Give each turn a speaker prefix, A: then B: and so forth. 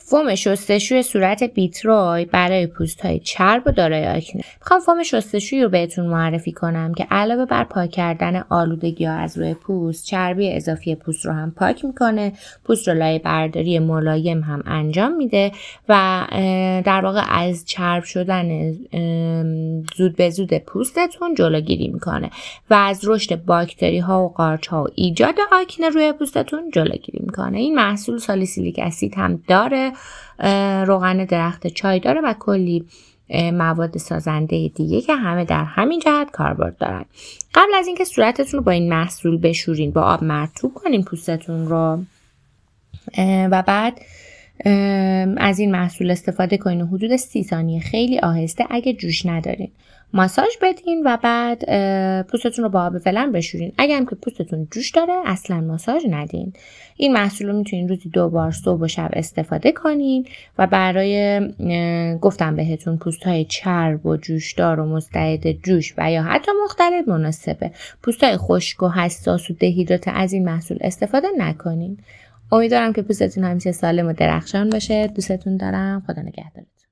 A: فوم شستشوی صورت بیتروی برای پوست‌های چرب و دارای آکنه. میخوام فوم شستشویی رو بهتون معرفی کنم که علاوه بر پاک کردن آلودگی‌ها از روی پوست، چربی اضافی پوست رو هم پاک میکنه، پوست رو لایه برداری ملایم هم انجام میده و در واقع از چرب شدن زود به زود پوستتون جلوگیری میکنه و از رشد باکتری‌ها و قارچ‌ها و ایجاد آکنه روی پوستتون جلوگیری میکنه. این محصول سالیسیلیک اسید هم داره، روغن درخت چای داره و کلی مواد سازنده دیگه که همه در همین جهت کاربرد دارن. قبل از اینکه صورتتون رو با این محصول بشورین، با آب مرطوب کنین پوستتون رو و بعد از این محصول استفاده کنین و حدود 30 ثانیه خیلی آهسته اگه جوش ندارین ماساژ بدین و بعد پوستتون رو با آب ولرم بشورین. اگه هم که پوستتون جوش داره اصلا ماساژ ندین. این محصول رو میتونین روزی 2 بار صبح و شب استفاده کنین و برای گفتم بهتون پوست‌های چرب و جوشدار و مستعد جوش و یا حتی مختلط مناسبه. پوست‌های خشک و حساس و دهیدراته از این محصول استفاده نکنین. امیدوارم که پوستتون همیشه سالم و درخشان باشه. دوستتون دارم. خدا نگهدارتون.